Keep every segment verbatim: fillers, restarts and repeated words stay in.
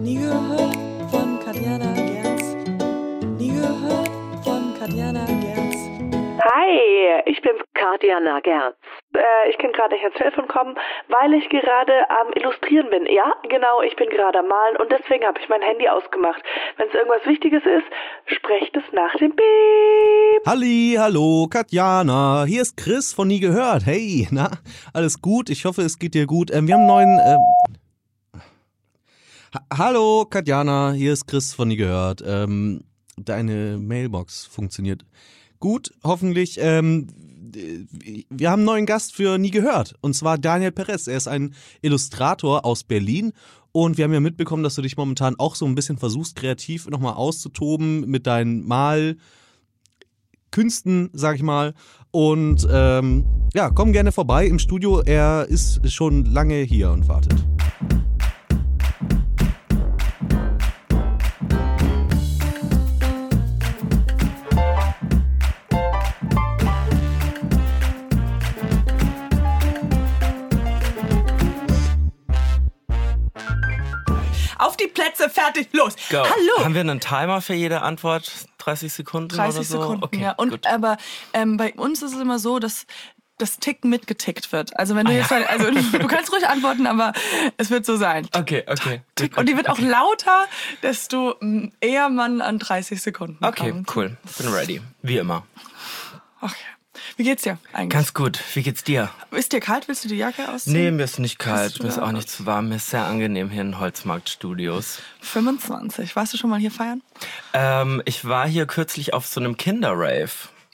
Nie gehört von Katjana Gerz. Nie gehört von Katjana Gerz. Hi, ich bin's, Katjana Gerz. Äh, ich kann gerade nicht ans Telefon kommen, weil ich gerade am Illustrieren bin. Ja, genau, ich bin gerade am Malen und deswegen habe ich mein Handy ausgemacht. Wenn es irgendwas Wichtiges ist, sprecht es nach dem Piep. Halli, hallo, Katjana. Hier ist Chris von Nie gehört. Hey, na, alles gut? Ich hoffe, es geht dir gut. Ähm, wir haben einen neuen... Ähm ha- Hallo, Katjana. Hier ist Chris von Nie gehört. Ähm, deine Mailbox funktioniert gut, hoffentlich. Ähm, wir haben einen neuen Gast für Nie gehört. Und zwar Daniel Perez. Er ist ein Illustrator aus Berlin. Und wir haben ja mitbekommen, dass du dich momentan auch so ein bisschen versuchst, kreativ nochmal auszutoben mit deinen Malkünsten, sag ich mal. Und ähm, ja, komm gerne vorbei im Studio. Er ist schon lange hier und wartet. Auf die Plätze, fertig, los. Go. Hallo. Haben wir einen Timer für jede Antwort? dreißig Sekunden dreißig oder so? Sekunden, Okay, ja. Und gut. aber ähm, bei uns ist es immer so, dass das Ticken mitgetickt wird. Also wenn du Ah, jetzt, ja. halt, also du kannst ruhig antworten, aber es wird so sein. Okay, okay. Tick. Gut, Und die gut, wird auch okay. lauter, desto mm, eher man an dreißig Sekunden Okay, kommt. cool. Bin ready. Wie immer. Okay. Wie geht's dir eigentlich? Ganz gut. Wie geht's dir? Ist dir kalt? Willst du die Jacke ausziehen? Nee, mir ist nicht Hast kalt. du Mir ist da auch was? nicht zu warm. Mir ist sehr angenehm hier in Holzmarkt-Studios. fünfundzwanzig. Warst du schon mal hier feiern? Ähm, ich war hier kürzlich auf so einem Kinder-Rave.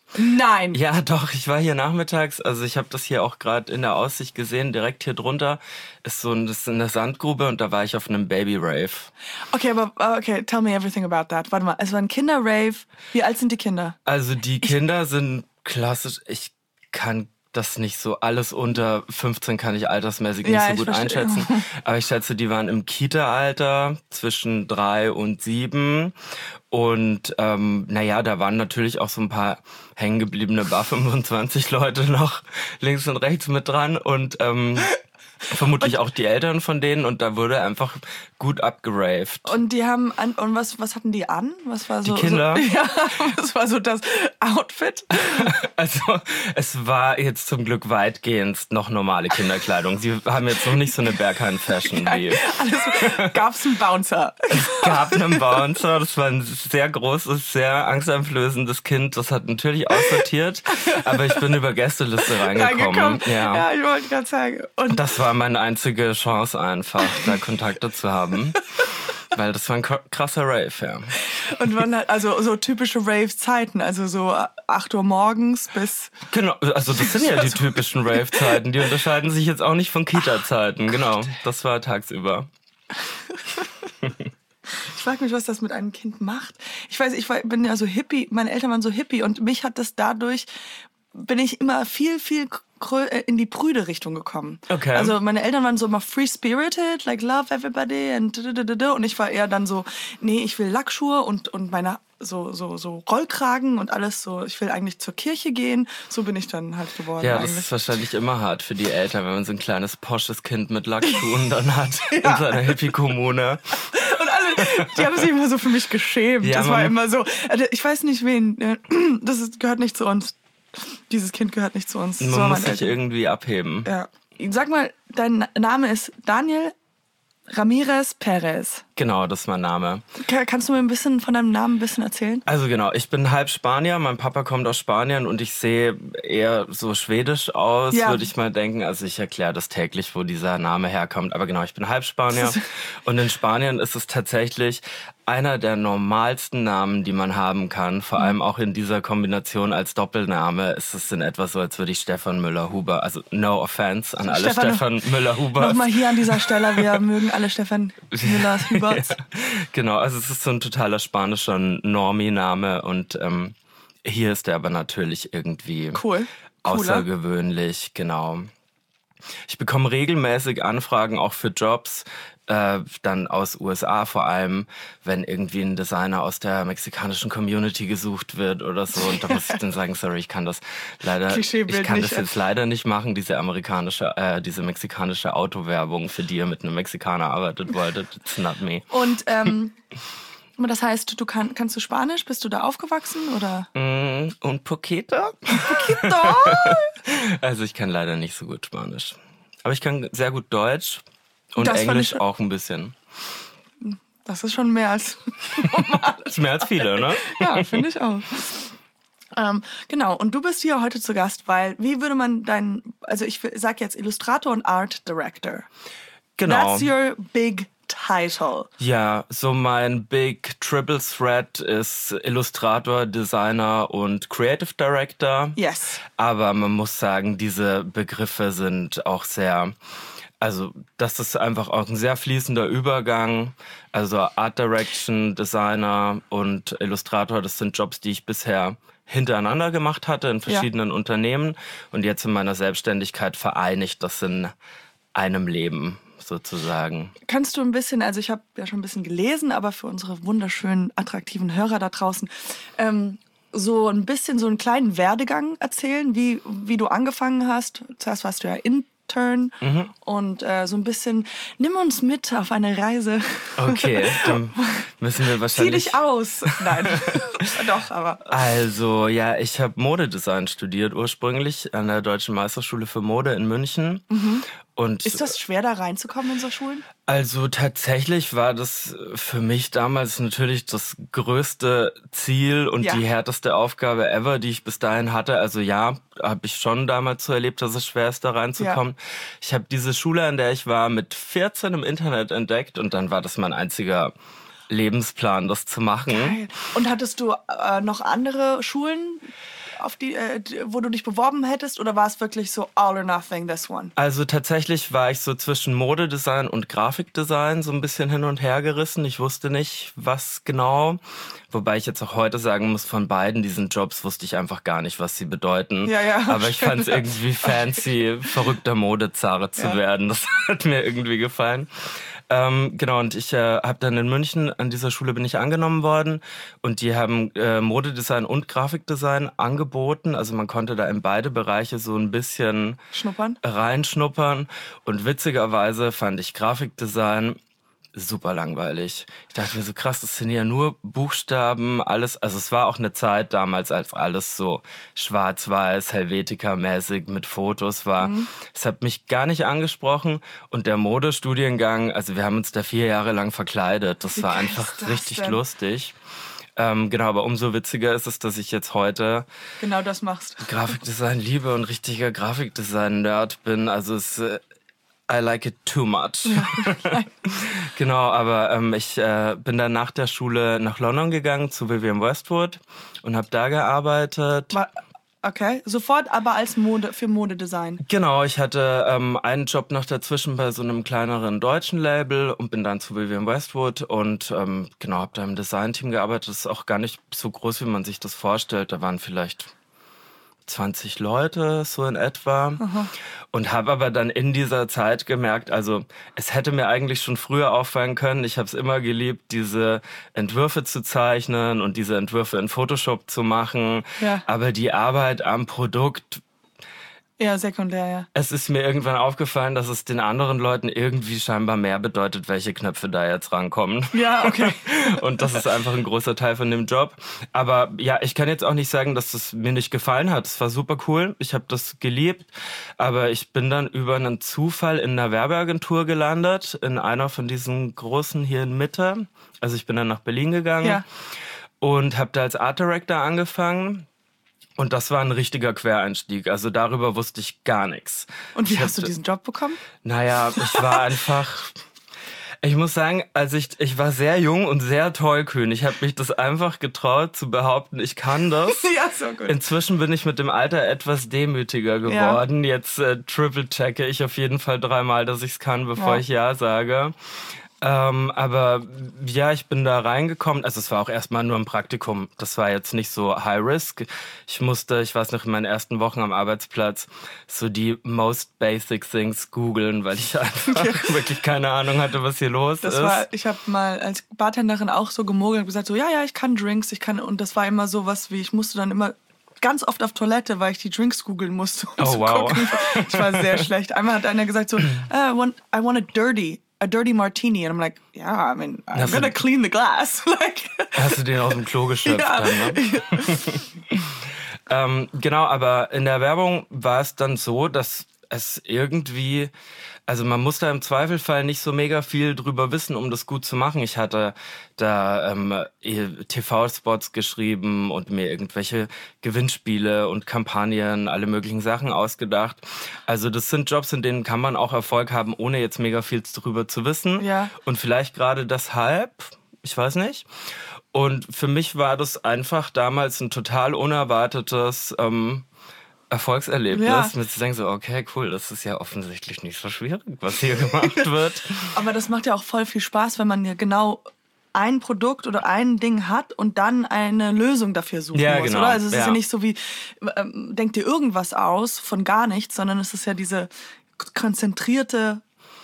Nein. Ja, doch, ich war hier nachmittags, also ich habe das hier auch gerade in der Aussicht gesehen, direkt hier drunter ist so ein, das ist eine Sandgrube und da war ich auf einem Baby-Rave. Okay, aber okay, tell me everything about that. Warte mal, es war ein Kinder-Rave. Wie alt sind die Kinder? Also die Kinder sind klassisch, ich kann das nicht so, alles unter fünfzehn kann ich altersmäßig nicht Ja, so ich gut verstehe. einschätzen. Aber ich schätze, die waren im Kita-Alter zwischen drei und sieben. Und ähm, naja, da waren natürlich auch so ein paar hängengebliebene Bar fünfundzwanzig Leute noch links und rechts mit dran. Und ähm, vermutlich auch die Eltern von denen. Und da wurde einfach gut abgeraved. Und die haben an, und was was hatten die an? Was war so Die Kinder? So, ja, was war so das Outfit? Also es war jetzt zum Glück weitgehend noch normale Kinderkleidung. Sie haben jetzt noch nicht so eine Berghain-Fashion wie... Alles gab's einen Bouncer. Es gab einen Bouncer, das war ein sehr großes, sehr angsteinflößendes Kind. Das hat natürlich aussortiert, aber ich bin über Gästeliste reingekommen. Reingekommen. Ja. Ja, ich wollte gerade sagen. Und Das war meine einzige Chance einfach, da Kontakte zu haben. Weil das war ein krasser Rave, ja. Und wann halt, also so typische Rave-Zeiten, also so acht Uhr morgens bis... Genau, also das sind ja die typischen Rave-Zeiten. Die unterscheiden sich jetzt auch nicht von Kita-Zeiten. Genau, das war tagsüber. Ich frage mich, was das mit einem Kind macht. Ich weiß, ich war, bin ja so hippie, meine Eltern waren so hippie und mich hat das dadurch, bin ich immer viel, viel krö- äh, in die prüde Richtung gekommen. Okay. Also meine Eltern waren so immer free-spirited, like love everybody and da-da-da-da. Und ich war eher dann so, nee, ich will Lackschuhe und, und meine so, so, so Rollkragen und alles so, ich will eigentlich zur Kirche gehen. So bin ich dann halt geworden Ja, das eigentlich. ist wahrscheinlich immer hart für die Eltern, wenn man so ein kleines posches Kind mit Lackschuhen dann hat in seiner Hippie-Kommune. Und alle, die haben sich immer so für mich geschämt. Ja, das war man- immer so, also ich weiß nicht wen, äh, das ist, gehört nicht zu uns. Dieses Kind gehört nicht zu uns. Man So waren muss meine sich Eltern. irgendwie abheben. Ja. Sag mal, dein Name ist Daniel Ramirez Perez. Genau, das ist mein Name. Ka- Kannst du mir ein bisschen von deinem Namen ein bisschen erzählen? Also genau, ich bin halb Spanier, mein Papa kommt aus Spanien und ich sehe eher so schwedisch aus, Ja. würde ich mal denken. Also ich erkläre das täglich, wo dieser Name herkommt. Aber genau, ich bin halb Spanier und in Spanien ist es tatsächlich einer der normalsten Namen, die man haben kann. Vor allem auch in dieser Kombination als Doppelname ist es in etwa so, als würde ich Stefan Müller-Huber, also no offense an alle Stefan- Stefan Müller-Hubers. Nochmal hier an dieser Stelle, wir mögen alle Stefan Müllers Huberts. Genau, also es ist so ein totaler spanischer Normie-Name und ähm, hier ist er aber natürlich irgendwie Cool. Cooler. außergewöhnlich, genau. ich bekomme regelmäßig Anfragen auch für Jobs, äh, dann aus U S A vor allem, wenn irgendwie ein Designer aus der mexikanischen Community gesucht wird oder so. Und da muss ich dann sagen, sorry, ich kann das leider, ich kann das jetzt leider nicht machen, diese amerikanische, äh, diese mexikanische Autowerbung, für die ihr mit einem Mexikaner arbeitet wolltet. It's not me. Und ähm, das heißt, du kann, kannst du Spanisch? Bist du da aufgewachsen oder? Mm, un poquito. Un poquito. Also ich kann leider nicht so gut Spanisch, aber ich kann sehr gut Deutsch. Und das Englisch auch ein bisschen. Das ist schon mehr als normal. Das ist mehr als viele, ne? Ja, finde ich auch. Ähm, genau, und du bist hier heute zu Gast, weil, wie würde man dein, also ich sag jetzt Illustrator und Art Director. Genau. That's your big title. Ja, so mein Big Triple Threat ist Illustrator, Designer und Creative Director. Yes. Aber man muss sagen, diese Begriffe sind auch sehr... Also das ist einfach auch ein sehr fließender Übergang. Also Art Direction, Designer und Illustrator, das sind Jobs, die ich bisher hintereinander gemacht hatte in verschiedenen ja. Unternehmen. Und jetzt in meiner Selbstständigkeit vereinigt das in einem Leben sozusagen. Kannst du ein bisschen, also ich habe ja schon ein bisschen gelesen, aber für unsere wunderschönen, attraktiven Hörer da draußen, ähm, so ein bisschen so einen kleinen Werdegang erzählen, wie, wie du angefangen hast. Zuerst warst du ja in Turn mhm. und äh, so ein bisschen, nimm uns mit auf eine Reise. Okay, dann müssen wir wahrscheinlich... Zieh dich aus. Nein, doch, aber... Also, ja, ich habe Modedesign studiert ursprünglich an der Deutschen Meisterschule für Mode in München. Mhm. Und ist das schwer, da reinzukommen in so Schulen? Also tatsächlich war das für mich damals natürlich das größte Ziel und ja. die härteste Aufgabe ever, die ich bis dahin hatte. Also ja, habe ich schon damals so erlebt, dass es schwer ist, da reinzukommen. Ja. Ich habe diese Schule, an der ich war, mit vierzehn im Internet entdeckt und dann war das mein einziger Lebensplan, das zu machen. Geil. Und hattest du äh, noch andere Schulen, auf die, äh, wo du dich beworben hättest, oder war es wirklich so all or nothing, this one? Also tatsächlich war ich so zwischen Modedesign und Grafikdesign so ein bisschen hin und her gerissen. Ich wusste nicht, was genau. Wobei ich jetzt auch heute sagen muss, von beiden diesen Jobs wusste ich einfach gar nicht, was sie bedeuten. Ja, ja, aber ich fand es irgendwie fancy, verrückter Modezarre zu ja. werden. Das hat mir irgendwie gefallen. Ähm, genau, und ich äh, habe dann in München, an dieser Schule bin ich angenommen worden und die haben äh, Modedesign und Grafikdesign angeboten. Also man konnte da in beide Bereiche so ein bisschen schnuppern. reinschnuppern. Und witzigerweise fand ich Grafikdesign super langweilig. Ich dachte mir so, krass, das sind ja nur Buchstaben, alles. Also es war auch eine Zeit damals, als alles so schwarz-weiß, Helvetica-mäßig mit Fotos war. Mhm. Es hat mich gar nicht angesprochen. Und der Modestudiengang, also wir haben uns da vier Jahre lang verkleidet. Das Wie war einfach das richtig denn? lustig. Ähm, genau, aber umso witziger ist es, dass ich jetzt heute genau das machst. Grafikdesign liebe und richtiger Grafikdesign-Nerd bin. Also es I like it too much. Ja. Genau, aber ähm, ich äh, bin dann nach der Schule nach London gegangen zu Vivienne Westwood und habe da gearbeitet. Okay, sofort aber als Mode für Modedesign. Genau, ich hatte ähm, einen Job noch dazwischen bei so einem kleineren deutschen Label und bin dann zu Vivienne Westwood und ähm, genau, habe da im Designteam gearbeitet. Das ist auch gar nicht so groß, wie man sich das vorstellt. Da waren vielleicht zwanzig Leute, so in etwa. Aha. Und habe aber dann in dieser Zeit gemerkt, also es hätte mir eigentlich schon früher auffallen können. Ich habe es immer geliebt, diese Entwürfe zu zeichnen und diese Entwürfe in Photoshop zu machen. Ja. Aber die Arbeit am Produkt... Ja, sekundär, ja. Es ist mir irgendwann aufgefallen, dass es den anderen Leuten irgendwie scheinbar mehr bedeutet, welche Knöpfe da jetzt rankommen. Ja, okay. Und das ist einfach ein großer Teil von dem Job. Aber ja, ich kann jetzt auch nicht sagen, dass es mir nicht gefallen hat. Es war super cool. Ich habe das geliebt. Aber ich bin dann über einen Zufall in einer Werbeagentur gelandet, in einer von diesen großen hier in Mitte. Also ich bin dann nach Berlin gegangen ja. und habe da als Art Director angefangen. Und das war ein richtiger Quereinstieg. Also darüber wusste ich gar nichts. Und wie ich hast hab, du diesen Job bekommen? Naja, ich war einfach... Ich muss sagen, also ich, ich war sehr jung und sehr tollkühn. Ich habe mich das einfach getraut zu behaupten, ich kann das. Ja, so gut. Inzwischen bin ich mit dem Alter etwas demütiger geworden. Ja. Jetzt äh, triple-checke ich auf jeden Fall dreimal, dass ich es kann, bevor ja. ich Ja sage. Ähm, aber ja, ich bin da reingekommen. Also es war auch erstmal nur ein Praktikum. Das war jetzt nicht so high risk. Ich musste, ich weiß noch, in meinen ersten Wochen am Arbeitsplatz so die most basic things googeln, weil ich einfach wirklich keine Ahnung hatte, was hier los das ist. War, ich habe mal als Bartenderin auch so gemogelt und gesagt, so ja, ja, ich kann Drinks, ich kann, und das war immer so was wie, ich musste dann immer ganz oft auf Toilette, weil ich die Drinks googeln musste, um oh, zu wow. gucken. Ich war sehr schlecht. Einmal hat einer gesagt so, uh, I, want, I want a dirty, a dirty martini. And I'm like, yeah, I mean, I'm Hast gonna du- clean the glass. Like, Hast du den aus dem Klo geschöpft ja. dann, ne? ähm, genau, aber in der Werbung war es dann so, dass es irgendwie, also man muss da im Zweifelfall nicht so mega viel drüber wissen, um das gut zu machen. Ich hatte da ähm, T V-Spots geschrieben und mir irgendwelche Gewinnspiele und Kampagnen, alle möglichen Sachen ausgedacht. Also das sind Jobs, in denen kann man auch Erfolg haben, ohne jetzt mega viel drüber zu wissen. Ja. Und vielleicht gerade deshalb, ich weiß nicht. Und für mich war das einfach damals ein total unerwartetes ähm, Erfolgserlebnis, Ja. mit zu denken so, okay, cool, das ist ja offensichtlich nicht so schwierig, was hier gemacht wird. aber das macht ja auch voll viel Spaß, wenn man ja genau ein Produkt oder ein Ding hat und dann eine Lösung dafür suchen Ja, muss, genau. oder? Also es ist Ja. ja nicht so wie, ähm, denk dir irgendwas aus von gar nichts, sondern es ist ja diese konzentrierte,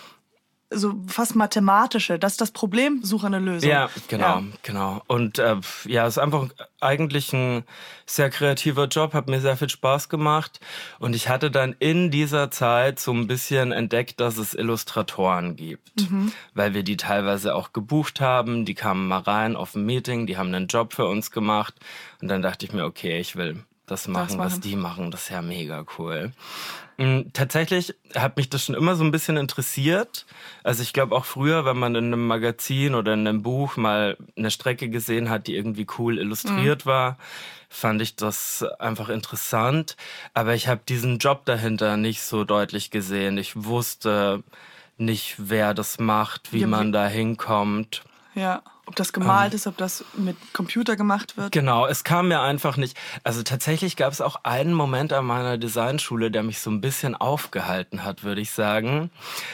so fast mathematische, das ist das Problem, suche eine Lösung. Ja, genau, Ja. genau. Und äh, ja, es ist einfach eigentlich ein sehr kreativer Job, hat mir sehr viel Spaß gemacht. Und ich hatte dann in dieser Zeit so ein bisschen entdeckt, dass es Illustratoren gibt, Mhm. weil wir die teilweise auch gebucht haben. Die kamen mal rein auf ein Meeting, die haben einen Job für uns gemacht. Und dann dachte ich mir, okay, ich will das machen, was machen. die machen. Das ist ja mega cool. Mm, Tatsächlich hat mich das schon immer so ein bisschen interessiert. Also ich glaube auch früher, wenn man in einem Magazin oder in einem Buch mal eine Strecke gesehen hat, die irgendwie cool illustriert war, fand ich das einfach interessant. Aber ich habe diesen Job dahinter nicht so deutlich gesehen. Ich wusste nicht, wer das macht, wie Ja, man wie- da hinkommt. Ja, ob das gemalt ist, ob das mit Computer gemacht wird. Genau, es kam mir einfach nicht. Also tatsächlich gab es auch einen Moment an meiner Designschule, der mich so ein bisschen aufgehalten hat, würde ich sagen.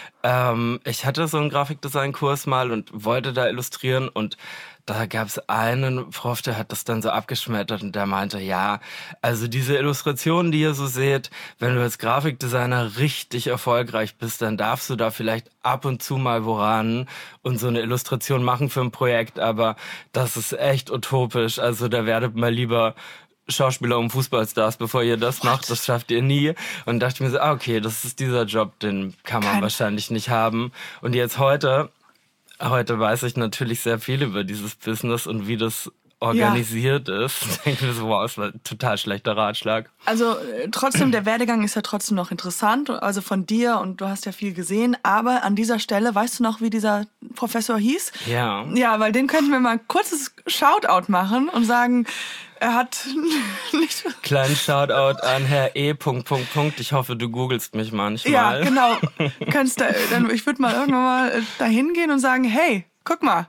Ähm, ich hatte so einen Grafikdesign-Kurs mal und wollte da illustrieren und da gab es einen Prof, der hat das dann so abgeschmettert und der meinte, ja, also diese Illustrationen, die ihr so seht, wenn du als Grafikdesigner richtig erfolgreich bist, dann darfst du da vielleicht ab und zu mal woran und so eine Illustration machen für ein Projekt, aber das ist echt utopisch. Also da werdet mal lieber Schauspieler und Fußballstars, bevor ihr das macht. Das schafft ihr nie. Und dachte mir so, ah, okay, das ist dieser Job, den kann man Kein- wahrscheinlich nicht haben. Und jetzt heute... Heute weiß ich natürlich sehr viel über dieses Business und wie das organisiert ist. Ich denke mir so, wow, das war ein total schlechter Ratschlag. Also äh, trotzdem, der Werdegang ist ja trotzdem noch interessant, also von dir, und du hast ja viel gesehen, aber an dieser Stelle, weißt du noch, wie dieser Professor hieß? Ja. Ja, weil den könnten wir mal ein kurzes Shoutout machen und sagen, er hat nicht... Kleinen Shoutout an Herr E. Punkt, Punkt, Punkt. Ich hoffe, du googelst mich manchmal. Ja, genau. Kannst da, dann, ich würde mal irgendwann mal äh, dahin gehen und sagen, hey, guck mal,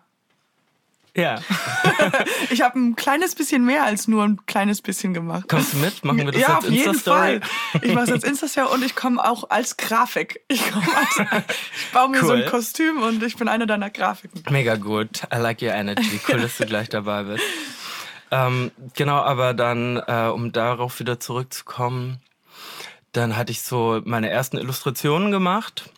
Ja. ich habe ein kleines bisschen mehr als nur ein kleines bisschen gemacht. Kommst du mit? Machen wir das Ja, als auf jeden Insta-Story? Fall. Ich mache es als Insta-Story und ich komme auch als Grafik. Ich, komm als, ich baue mir so Cool. ein Kostüm und ich bin eine deiner Grafiken. Mega gut. I like your energy. Cool, dass du gleich dabei bist. Ähm, genau, aber dann, äh, um darauf wieder zurückzukommen, dann hatte ich so meine ersten Illustrationen gemacht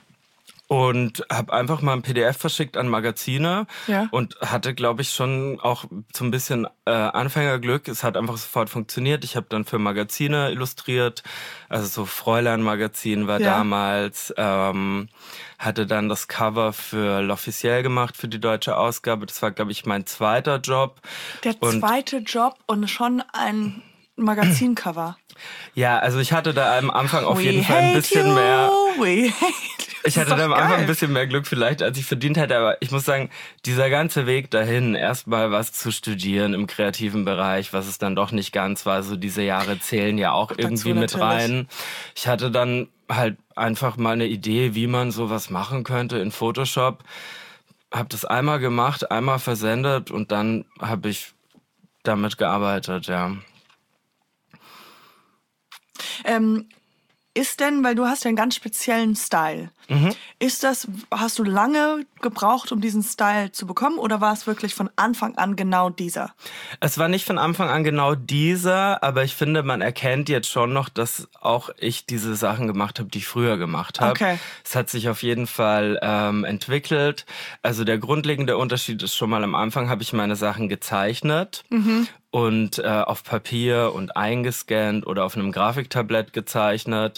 und habe einfach mal ein P D F verschickt an Magazine Ja. und hatte, glaube ich, schon auch so ein bisschen äh, Anfängerglück. Es hat einfach sofort funktioniert. Ich habe dann für Magazine illustriert, also so Fräulein-Magazin war Ja. damals, ähm, hatte dann das Cover für L'Officiel gemacht, für die deutsche Ausgabe. Das war, glaube ich, mein zweiter Job. Der Und- zweite Job und schon ein Magazincover. Ja, also ich hatte da am Anfang auf We jeden Fall ein hate bisschen you, mehr... we hate you. Ich hatte Das ist da am doch Anfang geil. ein bisschen mehr Glück vielleicht, als ich verdient hätte, aber ich muss sagen, dieser ganze Weg dahin, erstmal was zu studieren im kreativen Bereich, was es dann doch nicht ganz war, so diese Jahre zählen ja auch irgendwie mit natürlich. rein. Ich hatte dann halt einfach mal eine Idee, wie man sowas machen könnte in Photoshop. Hab das einmal gemacht, einmal versendet und dann habe ich damit gearbeitet, ja. Ähm, Ist denn, weil du hast ja einen ganz speziellen Style, mhm. ist das, hast du lange gebraucht, um diesen Style zu bekommen oder war es wirklich von Anfang an genau dieser? Es war nicht von Anfang an genau dieser, aber ich finde, man erkennt jetzt schon noch, dass auch ich diese Sachen gemacht habe, die ich früher gemacht habe. Okay. Es hat sich auf jeden Fall ähm, entwickelt. Also der grundlegende Unterschied ist schon mal, am Anfang habe ich meine Sachen gezeichnet. Mhm. Und äh, auf Papier und eingescannt oder auf einem Grafiktablett gezeichnet.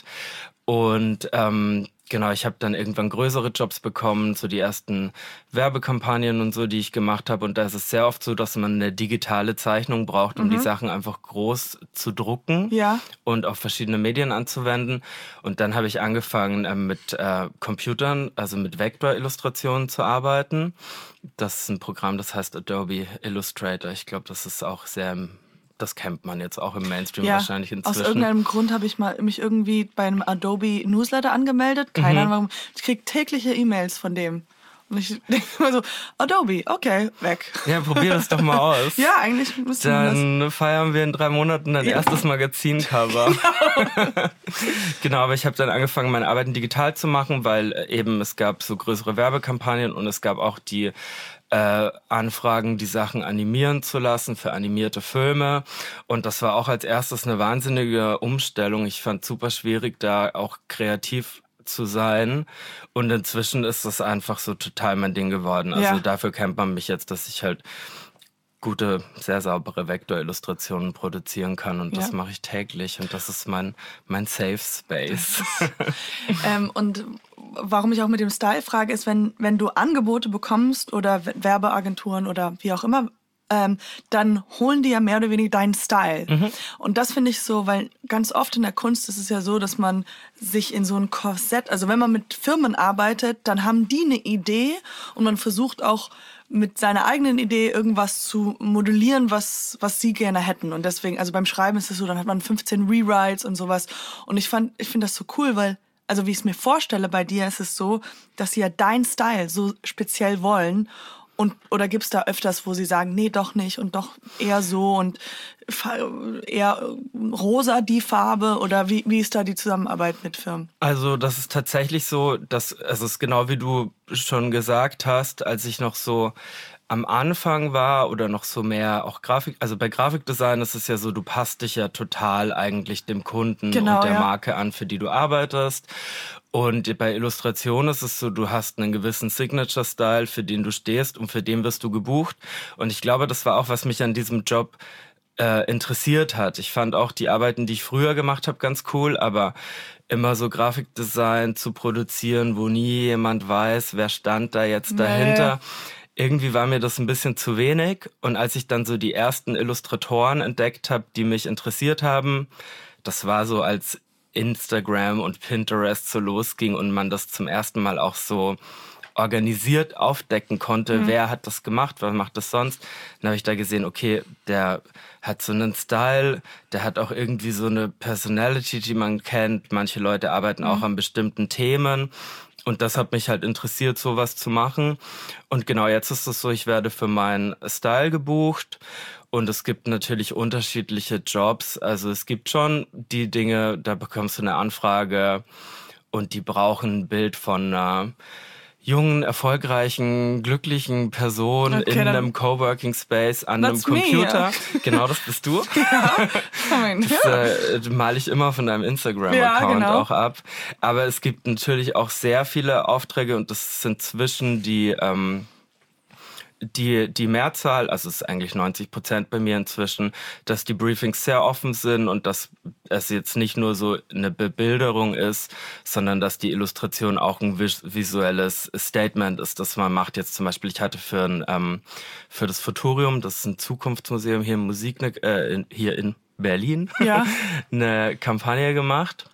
Und ähm, genau, ich habe dann irgendwann größere Jobs bekommen, so die ersten Werbekampagnen und so, die ich gemacht habe. Und da ist es sehr oft so, dass man eine digitale Zeichnung braucht, um mhm. die Sachen einfach groß zu drucken ja. und auf verschiedene Medien anzuwenden. Und dann habe ich angefangen äh, mit äh, Computern, also mit Vektorillustrationen zu arbeiten. Das ist ein Programm, das heißt Adobe Illustrator. Ich glaube, das ist auch sehr, das kennt man jetzt auch im Mainstream ja, wahrscheinlich inzwischen. Aus irgendeinem Grund habe ich mal mich irgendwie bei einem Adobe Newsletter angemeldet. Keine mhm. Ahnung warum. Ich kriege tägliche E-Mails von dem. Und ich denke immer so, Adobe, okay, weg. Ja, probier das doch mal aus. Ja, eigentlich müsste man das. Dann feiern wir in drei Monaten dein ja. erstes Magazincover. Genau. Genau, aber ich habe dann angefangen, meine Arbeiten digital zu machen, weil eben es gab so größere Werbekampagnen und es gab auch die äh, Anfragen, die Sachen animieren zu lassen für animierte Filme. Und das war auch als erstes eine wahnsinnige Umstellung. Ich fand es super schwierig, da auch kreativ zu sein. Und inzwischen ist das einfach so total mein Ding geworden. Also ja. dafür kennt man mich jetzt, dass ich halt gute, sehr saubere Vektorillustrationen produzieren kann. Und ja. das mache ich täglich. Und das ist mein, mein Safe Space. ähm, und warum ich auch mit dem Style frage, ist, wenn, wenn du Angebote bekommst oder Werbeagenturen oder wie auch immer, Ähm, dann holen die ja mehr oder weniger deinen Style. Mhm. Und das finde ich so, weil ganz oft in der Kunst ist es ja so, dass man sich in so ein Korsett, also wenn man mit Firmen arbeitet, dann haben die eine Idee und man versucht auch mit seiner eigenen Idee irgendwas zu modellieren, was, was sie gerne hätten. Und deswegen, also beim Schreiben ist es so, dann hat man fünfzehn Rewrites und sowas. Und ich fand, ich finde das so cool, weil, also wie ich es mir vorstelle, bei dir ist es so, dass sie ja deinen Style so speziell wollen. Und, oder gibt's da öfters, wo sie sagen, nee, doch nicht und doch eher so und eher rosa die Farbe oder wie, wie ist da die Zusammenarbeit mit Firmen? Also das ist tatsächlich so, dass, also es ist genau wie du schon gesagt hast, als ich noch so am Anfang war oder noch so mehr auch Grafik, also bei Grafikdesign ist es ja so, du passt dich ja total eigentlich dem Kunden genau, und der ja. Marke an, für die du arbeitest. Und bei Illustration ist es so, du hast einen gewissen Signature-Style, für den du stehst und für den wirst du gebucht. Und ich glaube, das war auch, was mich an diesem Job äh, interessiert hat. Ich fand auch die Arbeiten, die ich früher gemacht habe, ganz cool, aber immer so Grafikdesign zu produzieren, wo nie jemand weiß, wer stand da jetzt dahinter. Nee. Irgendwie war mir das ein bisschen zu wenig. Und als ich dann so die ersten Illustratoren entdeckt habe, die mich interessiert haben, das war so, als Instagram und Pinterest so losging und man das zum ersten Mal auch so organisiert aufdecken konnte. Mhm. Wer hat das gemacht? Was macht das sonst? Dann habe ich da gesehen, okay, der hat so einen Style, der hat auch irgendwie so eine Personality, die man kennt. Manche Leute arbeiten mhm. auch an bestimmten Themen. Und das hat mich halt interessiert, sowas zu machen. Und genau, jetzt ist es so, ich werde für meinen Style gebucht. Und es gibt natürlich unterschiedliche Jobs. Also es gibt schon die Dinge, da bekommst du eine Anfrage und die brauchen ein Bild von einer jungen, erfolgreichen, glücklichen Person okay, in einem Coworking Space an einem Computer. Me, ja. Genau, das bist du. Ja, mein, das ja. äh, male ich immer von deinem Instagram-Account ja, genau. auch ab. Aber es gibt natürlich auch sehr viele Aufträge und das sind zwischen die ähm, Die, die Mehrzahl, also es ist eigentlich neunzig Prozent bei mir inzwischen, dass die Briefings sehr offen sind und dass es jetzt nicht nur so eine Bebilderung ist, sondern dass die Illustration auch ein vis- visuelles Statement ist, das man macht. Jetzt zum Beispiel, ich hatte für, ein, ähm, für das Futurium, das ist ein Zukunftsmuseum hier in Musik, äh, in, hier in Berlin, ja. eine Kampagne gemacht.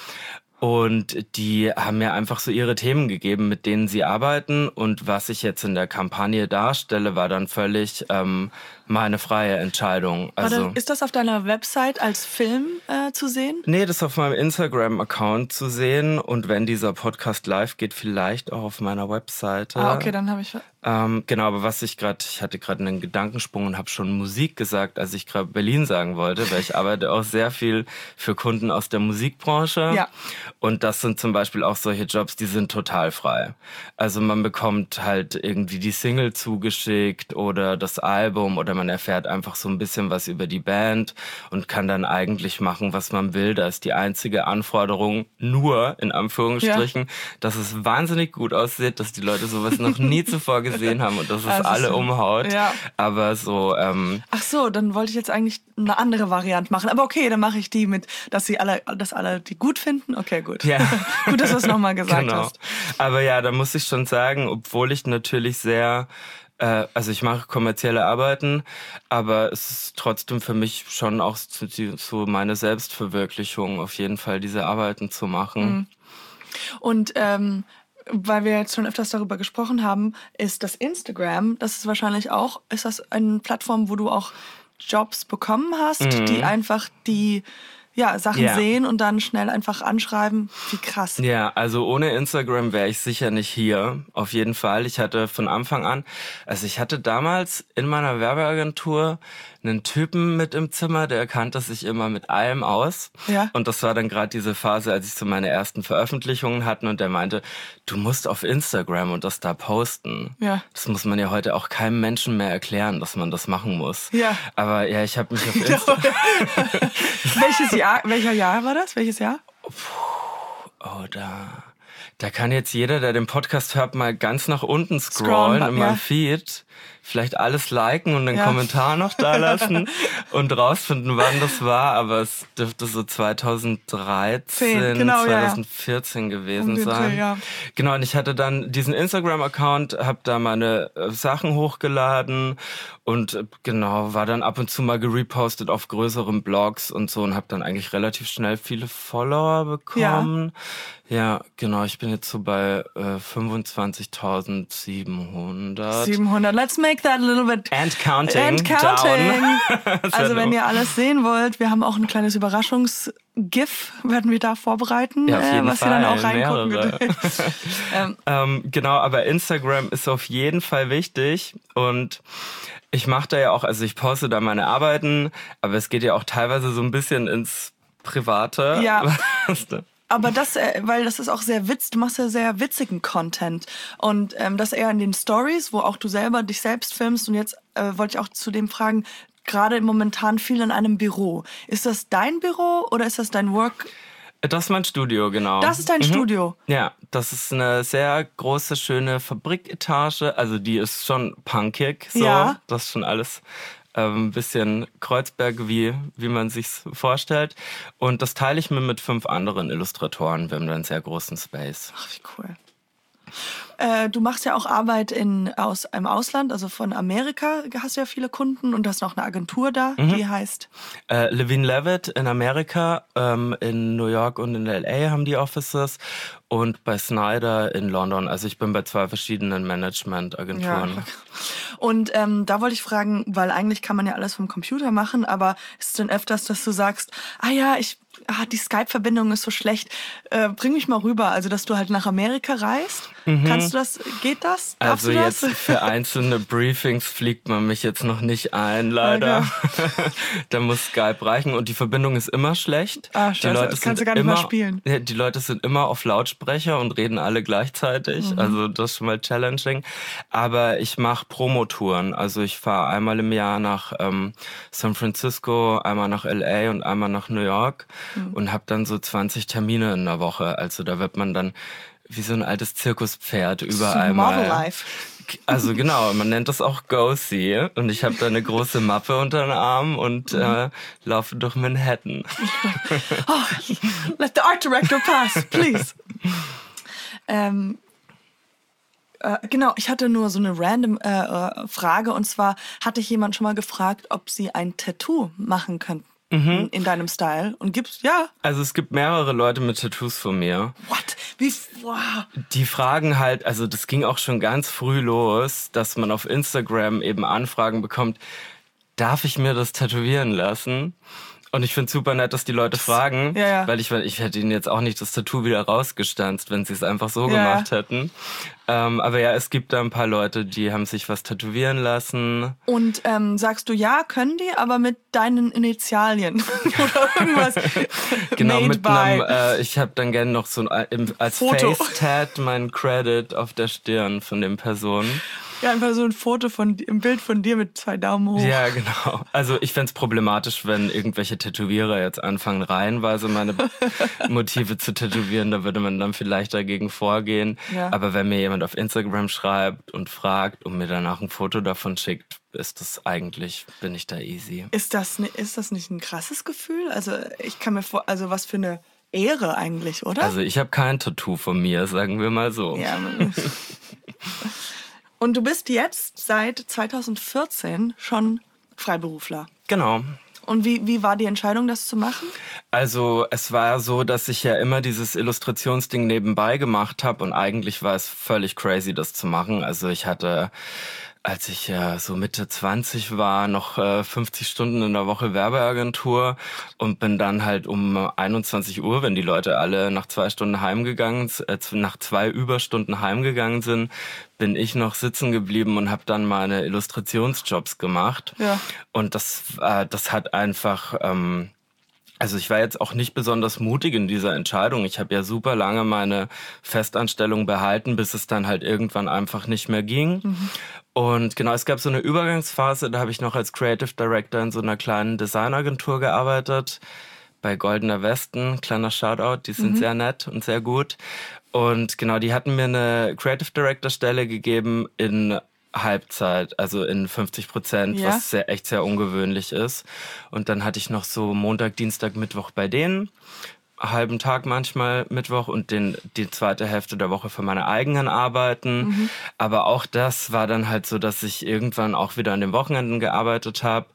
Und die haben mir einfach so ihre Themen gegeben, mit denen sie arbeiten. Und was ich jetzt in der Kampagne darstelle, war dann völlig ähm, meine freie Entscheidung. Also, ist das auf deiner Website als Film äh, zu sehen? Nee, das ist auf meinem Instagram-Account zu sehen. Und wenn dieser Podcast live geht, vielleicht auch auf meiner Webseite. Ah, okay, dann habe ich... Ähm, genau, aber was ich gerade, ich hatte gerade einen Gedankensprung und habe schon Musik gesagt, als ich gerade Berlin sagen wollte, weil ich arbeite auch sehr viel für Kunden aus der Musikbranche. Ja. Und das sind zum Beispiel auch solche Jobs, die sind total frei. Also man bekommt halt irgendwie die Single zugeschickt oder das Album oder man erfährt einfach so ein bisschen was über die Band und kann dann eigentlich machen, was man will. Da ist die einzige Anforderung nur, in Anführungsstrichen, ja. dass es wahnsinnig gut aussieht, dass die Leute sowas noch nie zuvor gesehen haben und dass es also alle so, umhaut. Ja. Aber so... Ähm, Ach so, dann wollte ich jetzt eigentlich eine andere Variante machen. Aber okay, dann mache ich die mit, dass sie alle, dass alle die gut finden. Okay, gut. Ja. Gut, dass du es nochmal gesagt genau. hast. Aber ja, da muss ich schon sagen, obwohl ich natürlich sehr... Äh, also ich mache kommerzielle Arbeiten, aber es ist trotzdem für mich schon auch so, so meine Selbstverwirklichung, auf jeden Fall diese Arbeiten zu machen. Mhm. Und ähm, weil wir jetzt schon öfters darüber gesprochen haben, ist das Instagram, das ist wahrscheinlich auch, ist das eine Plattform, wo du auch Jobs bekommen hast, mhm. die einfach die ja, Sachen yeah. sehen und dann schnell einfach anschreiben. Wie krass. Ja, also ohne Instagram wäre ich sicher nicht hier. Auf jeden Fall. Ich hatte von Anfang an, also ich hatte damals in meiner Werbeagentur einen Typen mit im Zimmer, der kannte sich immer mit allem aus. Ja. Und das war dann gerade diese Phase, als ich so meine ersten Veröffentlichungen hatte und der meinte, du musst auf Instagram und das da posten. Ja. Das muss man ja heute auch keinem Menschen mehr erklären, dass man das machen muss. Ja. Aber ja, ich habe mich auf Instagram... Welches Jahr, welcher Jahr war das? Welches Jahr? Oh, da... Da kann jetzt jeder, der den Podcast hört, mal ganz nach unten scrollen, scrollen in meinem ja. Feed. Vielleicht alles liken und einen ja. Kommentar noch da lassen und rausfinden, wann das war. Aber es dürfte so zweitausenddreizehn, genau, zweitausendvierzehn ja, ja. gewesen um sein. Dreh, ja. Genau, und ich hatte dann diesen Instagram-Account, habe da meine Sachen hochgeladen und genau, war dann ab und zu mal gerepostet auf größeren Blogs und so und habe dann eigentlich relativ schnell viele Follower bekommen. Ja, ja genau, ich bin jetzt so bei äh, fünfundzwanzigtausendsiebenhundert. siebenhundert, let's make that a little bit... And counting. And counting. Also wenn ihr alles sehen wollt, wir haben auch ein kleines Überraschungs-GIF, werden wir da vorbereiten, ja, auf jeden äh, was Fall. ihr dann auch reingucken könnt. ähm. ähm, genau, aber Instagram ist auf jeden Fall wichtig und ich mache da ja auch, also ich poste da meine Arbeiten, aber es geht ja auch teilweise so ein bisschen ins Private. Ja. Aber das, weil das ist auch sehr witz, du machst ja sehr witzigen Content und ähm, das eher in den Stories, wo auch du selber dich selbst filmst und jetzt äh, wollte ich auch zu dem fragen, gerade momentan viel in einem Büro. Ist das dein Büro oder ist das dein Work? Das ist mein Studio, genau. Das ist dein mhm. Studio? Ja, das ist eine sehr große, schöne Fabriketage, also die ist schon punkig, so. Ja. Das ist schon alles... Ein bisschen Kreuzberg, wie, wie man sich's vorstellt. Und das teile ich mir mit fünf anderen Illustratoren. Wir haben da einen sehr großen Space. Ach, wie cool. Äh, du machst ja auch Arbeit in, aus, im Ausland, also von Amerika hast du ja viele Kunden und du hast noch eine Agentur da, mhm. die heißt? Äh, Levine Levitt in Amerika, ähm, in New York und in L A haben die Offices und bei Snyder in London. Also ich bin bei zwei verschiedenen Management-Agenturen. Ja. Und ähm, da wollte ich fragen, weil eigentlich kann man ja alles vom Computer machen, aber ist es denn öfters, dass du sagst, ah ja, ich ah, die Skype-Verbindung ist so schlecht, äh, bring mich mal rüber. Also, dass du halt nach Amerika reist. Mhm. Kannst du das, geht das? Darfst also du das? Jetzt für einzelne Briefings fliegt man mich jetzt noch nicht ein, leider. Okay. Da muss Skype reichen und die Verbindung ist immer schlecht. Ah, scheiße, die Leute das kannst sind du gar nicht immer, mal spielen. Die Leute sind immer auf Lautsprecher und reden alle gleichzeitig. Mhm. Also das ist schon mal challenging. Aber ich mache Promotouren. Also ich fahre einmal im Jahr nach ähm, San Francisco, einmal nach L A und einmal nach New York. Mhm. Und habe dann so zwanzig Termine in der Woche. Also da wird man dann wie so ein altes Zirkuspferd überall so mal. Model Life. Also genau, man nennt das auch Go-See. Und ich habe da eine große Mappe unter den Arm und mhm. äh, laufe durch Manhattan. Oh, let the art director pass, please. ähm, äh, genau, ich hatte nur so eine random äh, Frage. Und zwar hatte ich jemand schon mal gefragt, ob sie ein Tattoo machen könnten. Mhm. In deinem Style. Und gibt's, ja. Also es gibt mehrere Leute mit Tattoos von mir. What? Wie, wow. Die fragen halt, also das ging auch schon ganz früh los, dass man auf Instagram eben Anfragen bekommt, darf ich mir das tätowieren lassen? Und ich finde es super nett, dass die Leute fragen, ja, ja. weil ich, ich hätte ihnen jetzt auch nicht das Tattoo wieder rausgestanzt, wenn sie es einfach so ja. gemacht hätten. Ähm, aber ja, es gibt da ein paar Leute, die haben sich was tätowieren lassen. Und ähm, sagst du, ja, können die, aber mit deinen Initialien oder irgendwas. Genau, Made mit by einem, äh, ich habe dann gerne noch so ein, im, als Foto. Face-Tat mein Credit auf der Stirn von den Personen. Ja, einfach so ein Foto von ein Bild von dir mit zwei Daumen hoch. Ja, genau. Also ich fänd's problematisch, wenn irgendwelche Tätowierer jetzt anfangen, reihenweise meine Motive zu tätowieren. Da würde man dann vielleicht dagegen vorgehen. Ja. Aber wenn mir jemand auf Instagram schreibt und fragt und mir danach ein Foto davon schickt, ist das eigentlich, bin ich da easy. Ist das, ist das nicht ein krasses Gefühl? Also ich kann mir vor, also was für eine Ehre eigentlich, oder? Also ich habe kein Tattoo von mir, sagen wir mal so. Ja. Und du bist jetzt seit zweitausendvierzehn schon Freiberufler. Genau. Und wie, wie war die Entscheidung, das zu machen? Also es war so, dass ich ja immer dieses Illustrationsding nebenbei gemacht habe und eigentlich war es völlig crazy, das zu machen. Also ich hatte, als ich ja so Mitte zwanzig war, noch äh, fünfzig Stunden in der Woche Werbeagentur und bin dann halt um einundzwanzig Uhr, wenn die Leute alle nach zwei Stunden heimgegangen, äh, nach zwei Überstunden heimgegangen sind, bin ich noch sitzen geblieben und habe dann meine Illustrationsjobs gemacht. Ja. Und das, äh, das hat einfach... Ähm, Also ich war jetzt auch nicht besonders mutig in dieser Entscheidung. Ich habe ja super lange meine Festanstellung behalten, bis es dann halt irgendwann einfach nicht mehr ging. Mhm. Und genau, es gab so eine Übergangsphase, da habe ich noch als Creative Director in so einer kleinen Designagentur gearbeitet. Bei Goldener Westen, kleiner Shoutout, die sind mhm. sehr nett und sehr gut. Und genau, die hatten mir eine Creative Director Stelle gegeben in Halbzeit, also in fünfzig Prozent, ja. was sehr, echt sehr ungewöhnlich ist. Und dann hatte ich noch so Montag, Dienstag, Mittwoch bei denen, halben Tag manchmal Mittwoch und den, die zweite Hälfte der Woche für meine eigenen Arbeiten. Mhm. Aber auch das war dann halt so, dass ich irgendwann auch wieder an den Wochenenden gearbeitet habe.